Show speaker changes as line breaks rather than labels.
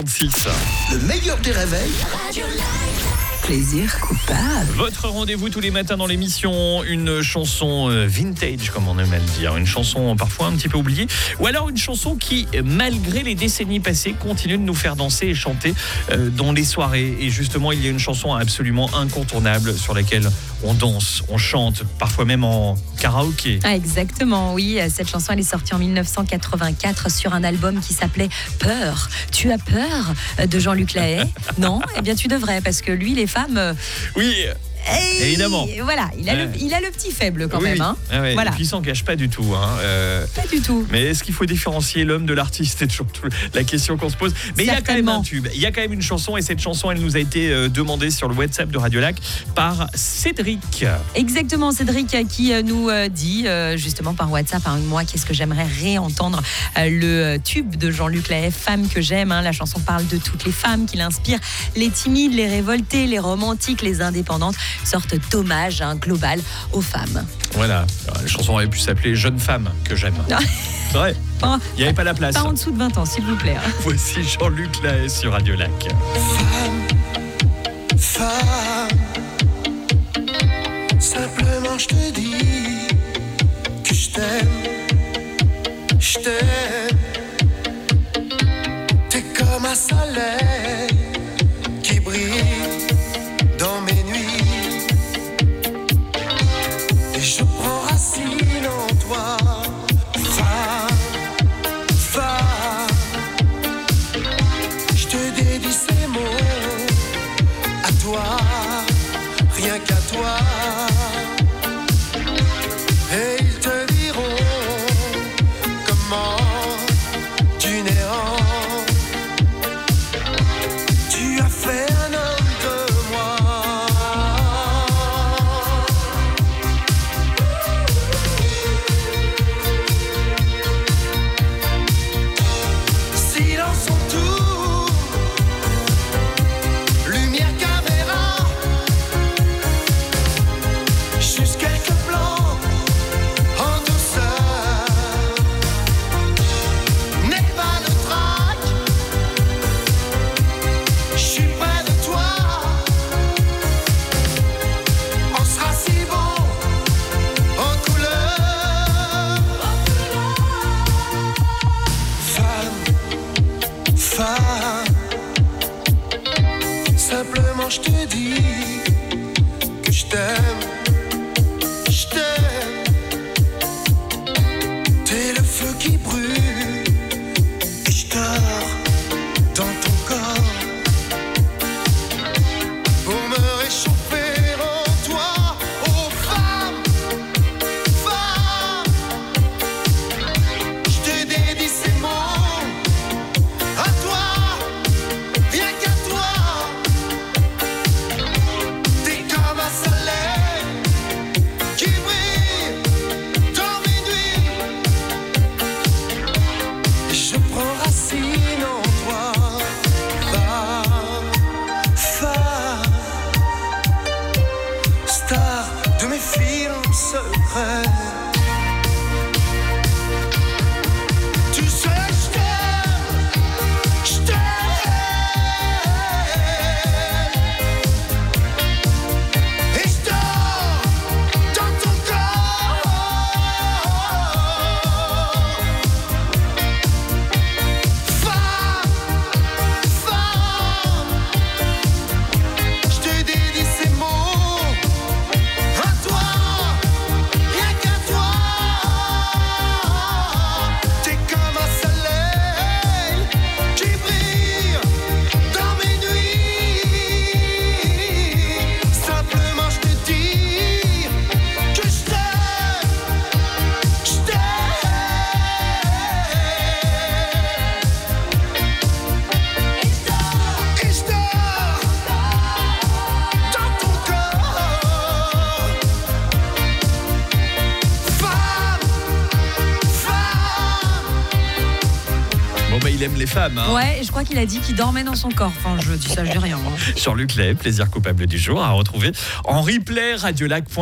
6.
Le meilleur des réveils.
Plaisir coupable.
Votre rendez-vous tous les matins dans l'émission, une chanson vintage, comme on aime à le dire, une chanson parfois un petit peu oubliée, ou alors une chanson qui, malgré les décennies passées, continue de nous faire danser et chanter dans les soirées. Et justement, il y a une chanson absolument incontournable sur laquelle on danse, on chante, parfois même en karaoké.
Ah, exactement, oui. Cette chanson, elle est sortie en 1984 sur un album qui s'appelait Peur. Tu as peur de Jean-Luc Lahaye? Non? Eh bien, tu devrais, parce que lui, les femmes...
Oui, évidemment.
Voilà, il a le petit faible quand
oui,
même.
oui.
Hein.
Ah ouais,
Voilà.
et puis il s'en cache pas du tout.
Pas du tout.
Mais est-ce qu'il faut différencier l'homme de l'artiste? C'est toujours la question qu'on se pose. Mais il y a quand même un tube, il y a quand même une chanson, et cette chanson, elle nous a été demandée sur le WhatsApp de Radio Lac par Cédric.
Exactement, Cédric qui nous dit justement par WhatsApp, moi, qu'est-ce que j'aimerais réentendre le tube de Jean-Luc Lahaye, Femme que j'aime. La chanson parle de toutes les femmes qui l'inspirent, les timides, les révoltées, les romantiques, les indépendantes, sorte d'hommage global aux femmes.
Voilà, la chanson aurait pu s'appeler Jeune femme que j'aime. C'est vrai, il n'y avait pas la place.
Pas en dessous de 20 ans, s'il vous plaît.
Voici Jean-Luc Lahaye sur Radio Lac.
Femme, simplement je te dis que je t'aime, t'es comme un soleil qui brille dans mes nuits, et je prends racine en toi. Femme, je te dédie ces mots à toi, rien qu'à toi, et ils te diront comment du néant tu as fait un homme de moi. Silence en tout, lumière, caméra, juste quelques plans en douceur. N'aie pas de trac, je suis près de toi. On sera si bon en couleur. Femme, simplement je te dis que je t'aime. T'es le feu qui brûle et je dors dans ton corps pour me réchauffer en toi. Oh femme, je te dédie ces mots à toi, rien qu'à toi. T'es comme un soleil qui brille dans mes nuits, et je prends racine en toi. Femme, star de mes films secrets. Tu sais, je t'aime, et je dors dans ton corps. Femme, je te dédie ces mots à toi, rien qu'à toi. T'es comme un soleil qui brille dans mes nuits. Simplement je te dis que je t'aime, et je dors dans ton corps. Femme.
Bon il aime les femmes.
Ouais, je crois qu'il a dit qu'il dormait dans son corps. Enfin, je dis ça, je dis rien.
Jean-Luc Lahaye, plaisir coupable du jour, à retrouver en replay radiolac.fr.